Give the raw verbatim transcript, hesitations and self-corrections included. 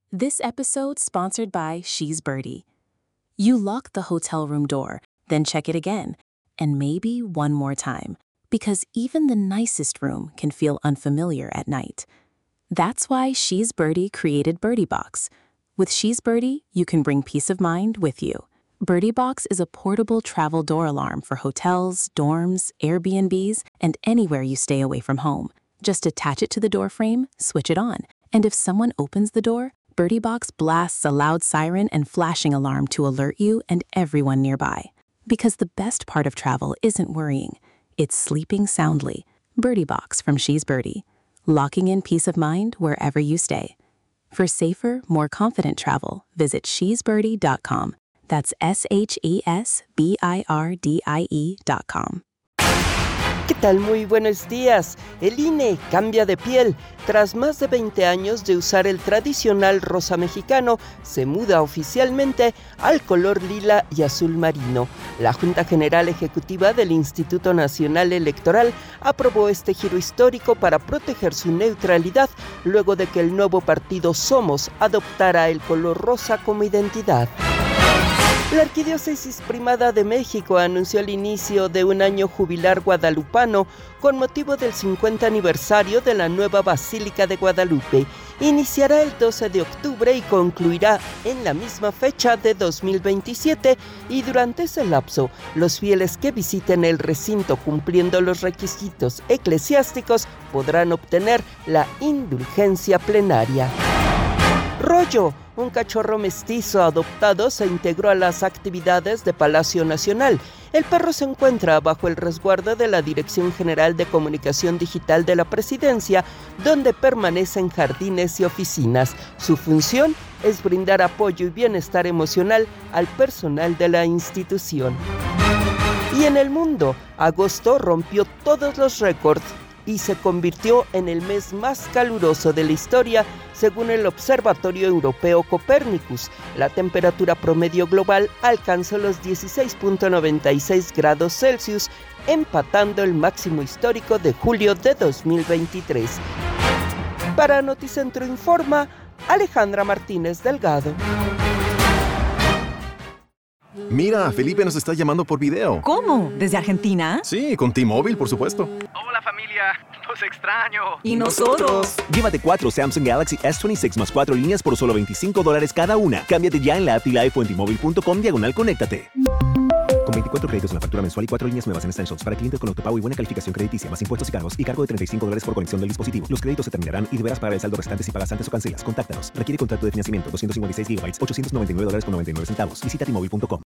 This episode sponsored by She's Birdie. You lock the hotel room door, then check it again, and maybe one more time, because even the nicest room can feel unfamiliar at night. That's why She's Birdie created Birdie Box. With She's Birdie, you can bring peace of mind with you. Birdie Box is a portable travel door alarm for hotels, dorms, Airbnbs, and anywhere you stay away from home. Just attach it to the door frame, switch it on, and if someone opens the door, Birdie Box blasts a loud siren and flashing alarm to alert you and everyone nearby. Because the best part of travel isn't worrying, it's sleeping soundly. Birdie Box from She's Birdie, locking in peace of mind wherever you stay. For safer, more confident travel, visit she's birdie dot com. That's S H E S B I R D I E dot com. ¿Qué tal? Muy buenos días. El I N E cambia de piel. Tras más de veinte años de usar el tradicional rosa mexicano, se muda oficialmente al color lila y azul marino. La Junta General Ejecutiva del Instituto Nacional Electoral aprobó este giro histórico para proteger su neutralidad luego de que el nuevo partido Somos adoptara el color rosa como identidad. La Arquidiócesis Primada de México anunció el inicio de un año jubilar guadalupano con motivo del cincuenta aniversario de la nueva Basílica de Guadalupe. Iniciará el doce de octubre y concluirá en la misma fecha de dos mil veintisiete, y durante ese lapso, los fieles que visiten el recinto cumpliendo los requisitos eclesiásticos podrán obtener la indulgencia plenaria. Rollo, un cachorro mestizo adoptado, se integró a las actividades de Palacio Nacional. El perro se encuentra bajo el resguardo de la Dirección General de Comunicación Digital de la Presidencia, donde permanece en jardines y oficinas. Su función es brindar apoyo y bienestar emocional al personal de la institución. Y en el mundo, agosto rompió todos los récords y se convirtió en el mes más caluroso de la historia, según el Observatorio Europeo Copernicus. La temperatura promedio global alcanzó los dieciséis punto noventa y seis grados Celsius, empatando el máximo histórico de julio de dos mil veintitrés. Para Noticentro Informa, Alejandra Martínez Delgado. Mira, Felipe nos está llamando por video. ¿Cómo? ¿Desde Argentina? Sí, con T-Mobile, por supuesto. Hola familia, los extraño. ¿Y nosotros? Llévate cuatro Samsung Galaxy S veintiséis más cuatro líneas por solo veinticinco dólares cada una. Cámbiate ya en la app T-Life o en T-Mobile punto com diagonal conéctate. Con veinticuatro créditos en la factura mensual y cuatro líneas nuevas en Essentials para clientes con autopago y buena calificación crediticia, más impuestos y cargos y cargo de treinta y cinco dólares por conexión del dispositivo. Los créditos se terminarán y deberás pagar el saldo restante si pagas antes o cancelas. Contáctanos. Requiere contrato de financiamiento doscientos cincuenta y seis gigabytes, ochocientos noventa y nueve dólares con noventa y nueve centavos. Visita T Mobile punto com.